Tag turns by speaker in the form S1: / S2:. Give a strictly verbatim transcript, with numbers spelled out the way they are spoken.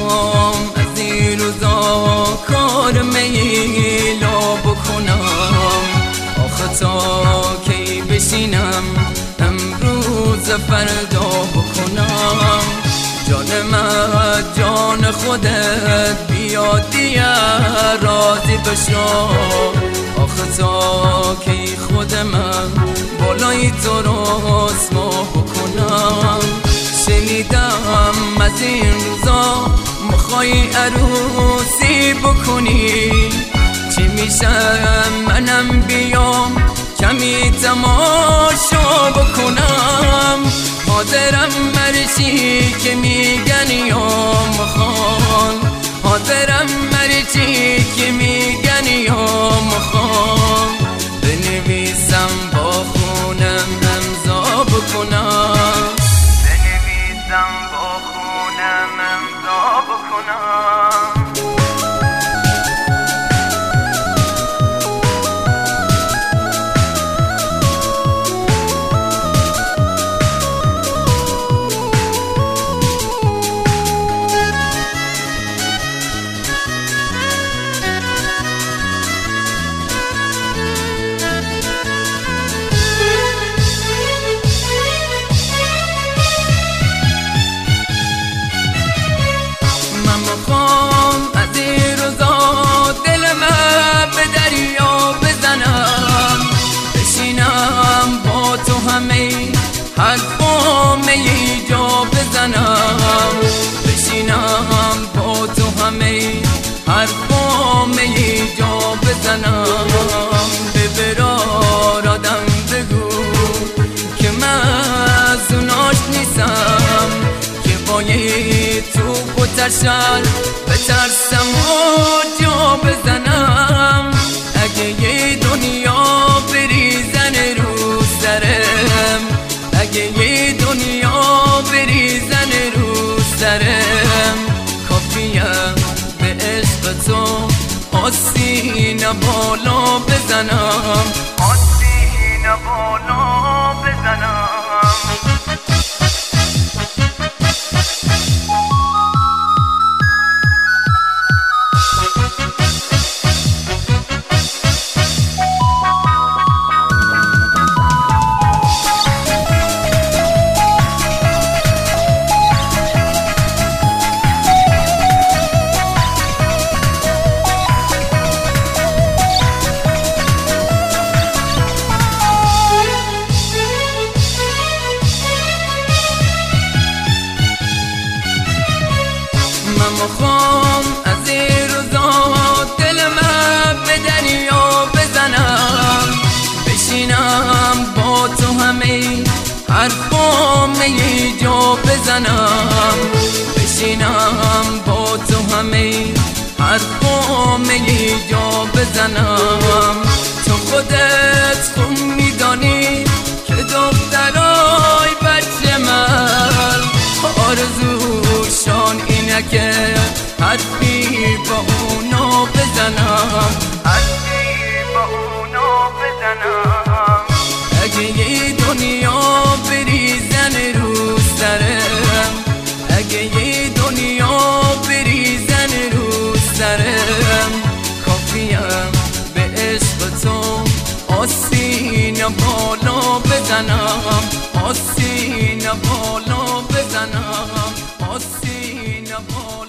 S1: میخوام از این روزا کار میلا بکنم، آخه تا کی بشینم امروز فردا بکنم. جان من جان خودت بیاد دیگه راضی بشو، آخه تا کی خود من بالای تو رسوا بکنم. شنیدم از این روزا میخوای عروسی بکنی، چی میشه منم بیام کمی تماشا بکنم. حاضرم مرچی که میگن یا مخوان، حاضرم مرچی که میگن یا مخوان. بنویسم با خونم امضا بکنم، بنویسم با خونم امضا بکنم. حرفام یه جا بزنم، بشینم با تو همه حرفام یه جا بزنم. به برار آدم بگو که من از اوناش نیستم که با یه توپ و تشل بترسم و جا بزنم. اگه یه دنیا بریزن رو سرم، اگه یه دنیا بریزن رو سرم، کافیه به عشق تو آستین بالا بزنم، آستین بالا بزنم. میخوام از این روزا دل من به دریا بزنم، بشینم با تو همه حرفام یه جا بزنم، بشینم با تو همه حرفام یه جا بزنم. تو خودت خوب میدانی که دخترای بچه من آرزوشان اینه که حرفی با اونا بزنم، حرفی با اونا بزنم. اگه یه دنیا بریزن رو سرم، اگه یه دنیا بریزن رو سرم، کافیه به عشق تو آستین بالا بزنم، آستین بالا بزنم، آستین بالا.